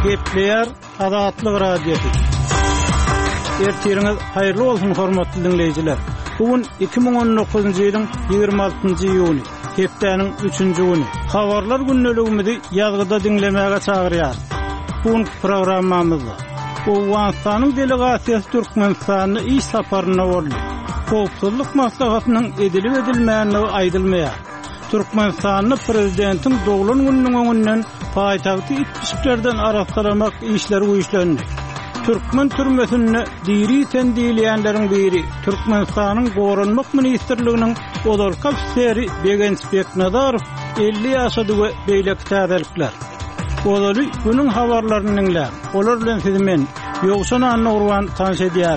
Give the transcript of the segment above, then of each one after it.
Gepleyer Azatlyk radiosu. Ertiriniz hayırlı olsun hormatly dinleyijiler. Bugün 2019-njy ýylyň 26-njy ýuny, hepdeniň 3-nji güni. Habarlar günneligimizi ýazgyda dinlemäge çagyrýar. Bugün programmamyzda Owganstanyň delegasiýasy Türkmenistanyna iş saparyna boldy. Howpsuzlyk maslahatynyň edilip edilmänligi aýdylmaýar. Türkmenistanyň prezidentiň doglan gününiň öňünden paýtagty itmişlerden araşdyramak işleri güýçlendi. Türkmen türmesinde diri tendiýilýänleriň biri Türkmenistanyň Gorunmak ministrliginiň odalka ofiseri Begensbek Nazarow 50 ýaşady we beýlek täzelikler. Olaly günüň habarlaryny dinlä. Olar bilen sizi men Ýogşan Anurwan tanış edýär.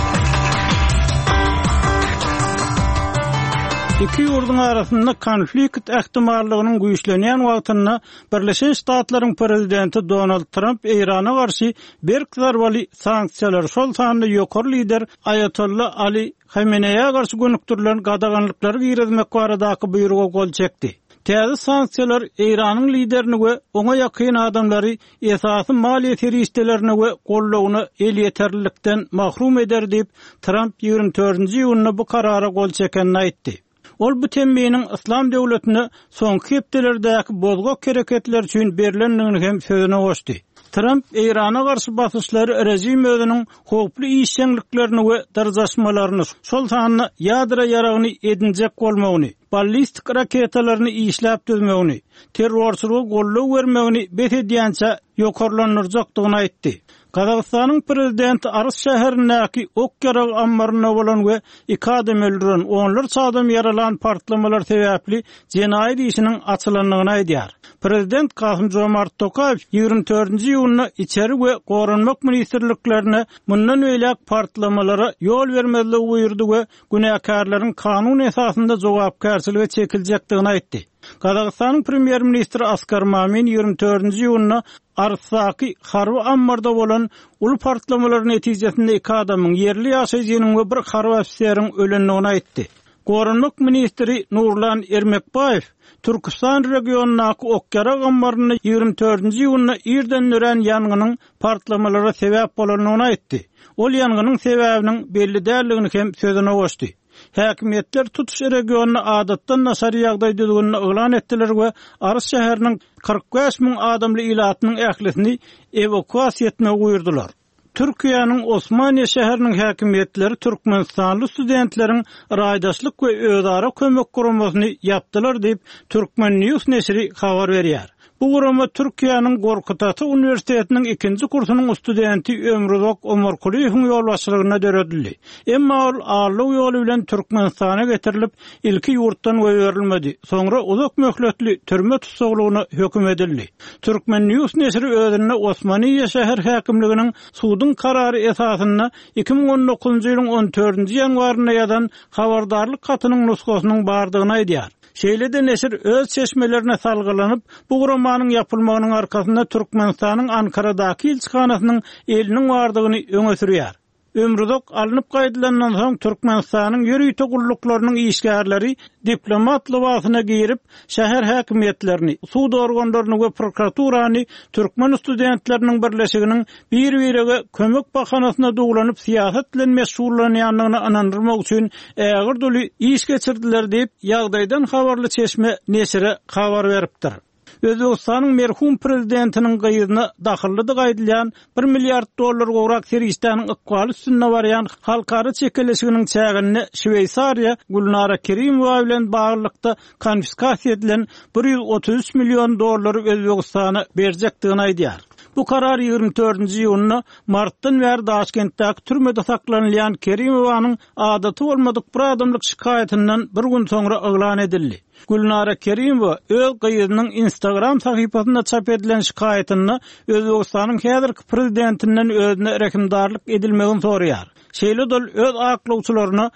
İki ýurduň arasynda konflikt ähtimallygynyň güýçlenýän wagtynda Birleşen Ştatlaryň prezidenti Donald Trump Irana garşy berkzarwaly sanksiýalar şol sany ýokary lider Ayatollah Ali Khamenei'ye garşy gönükdirilen gadaganlyklary girizmek baradaky buýruga gol çekdi. Täze sanksiýalar Iranyň liderini we oňa ýakyn adamlary esasy maliýet teristlerini we gollawyny el ýeterlilikden mahrum eder diýip Trump 24-nji ýylyny bu karara gol çekenini aýtdy. Ol bu tembiyinin İslam döwletine soňky hepdelerdäki bozgak hereketler üçin berilenligini hem sözüne goşdy. Trump Irana garşy basyşlary rejim özüniň howply işçiliklerini we darjaşmalaryny şol sanyny ýadra ýaragyny edinjek bolmagyny, ballistik raketalaryny işläp düzmegini, terrorçylygy gollaw bermegini bet edýänçe ýokarlanyrjakdygyny aýtdy. Kazakstanyň prezidenti Aras şäherindäki Okyarak ambaryna bolan we iki adam öldüren, onlar adam yaralan partlamalar sebäpli jenaýat işiniň açylanlygyny aýdýar. Prezident Kasym-Jomart Tokayew 24-nji ýylyny içeri we gorunmak ministrliklerine mundan öýlek partlamalara ýol bermezligi buýurdy we günäkarlaryň kanun esasynda jogapkärçiligi çekiljekdigini aýtdy. Kazakstanyň premier ministri Askar Mamin 24-nji ýylyny Arsaky harby ambarda bolan ulu partlamalar netijesinde iki adamyň yerli ýaşaýjynyň we bir harby ofiseriň ölenligini aýtdy. Gorunmak ministri Nurlan Ermekbayew Türkistan regionunaky Okyarak ambaryny 24-nji ýylyny irden nören ýanganyň partlamalara sebäp bolanyny aýtdy. Ol ýanganyň sebäbiniň belli däldigini hem sözüne goşdy. Häkimetler tutuş regionuna adatdan nasar ýagdaýdygyny elan etdiler we Aras şäheriniň 45 000 adamly ilatynyň ählisini evakuasiýa etmek buýurdular. Türkiýanyň Osmaniýe şäheriniň häkimetleri Türkmenistanly studentleriň raýdaşlyk we özara kömek guramasyny ýapdylar diýip Türkmen News nesri habar berýär. Bu gurama Türkiýanyň Gorkutatı Universitetiniň 2-nji kursunyň studenti Ömrüzok Omarkuliýewiň ýolbaşçylygyna döredildi. Emma ol ağırlyk ýoly bilen Türkmenistana getirilip ilki ýurtdan öýerilmedi. Soňra uzak möhletli türme tutsaglygyna höküm edildi. Türkmen News nesri özüne Osmaniýe şäher häkimliginiň sudyň karary esasyna 2019-njy ýylyň 14-nji ýanwaryna ýazan habardarlyk katynyň nusgasynyň bardygyny aýdýar. Şeýlede neşir öz çeşmelerine salgylanyp bu guramaanyň ýapylmagynyň arkasynda Türkmenistanyň Ankaradaky elçixanasynyň eliniň bardygyny öňe sürýär. Ömrüzok alınıp gaýdylandan soň Türkmenistanyň ýörüýte gulluklarının işgärleri diplomat lybasyna giyirip şäher häkimetlerini, suud organlaryny we prokuraturany Türkmen studentleriniň birleşiginiň bir-birige kömek bahanasyna dugulanyp siýasat bilen meşgullanýanlygyny anandyrmak üçin ägir doly iş geçirdiler diýip ýagdaýdan habarly çeşme nesire habar beripdir. Özbekistanyň merhum prezidentiniň gyýyna dahyllydyk aýdylýan $1 milliard gowrak serişdäniň ykbaly üstünde barýan halkara çekilişiginiň çägini Şweýsariýa Gulnara Kerimowa bilen baglykda konfiskasiýa edilen $133 million Özbekistana berjekdigini aýdýar. Bu karar 24-nji ýylyny martdan bäri Daşkentdäki türmede saklanýan Kerimowanyň adaty bolmadyk bir adamlyk şikaýatynyň bir gün soňra elan edildi. Gulnara Kerimowa öz gyýynyň Instagram sahypasynda çap edilen şikaýatyny Özbekistanyň häzirki prezidentinden özüne reklamdarlyk edilmegini sorýar. Şeýle öz aklawçylaryna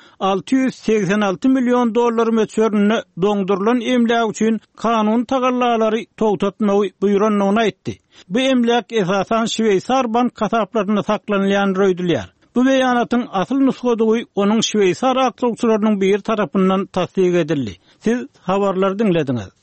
$686 million möçberine doňdurulan emlak üçin kanun tagallalary togtatmagy buýranlygyny aýtdy. Bu emlak esasan Şweýsar bank kasaplaryna saklanýan röýdülýär. Bu beýanatyň asyl nusgadygy onuň Şweýsar aklawçylarynyň bir tarapyndan tasdik edildi. Siz habarlary dinlediňiz.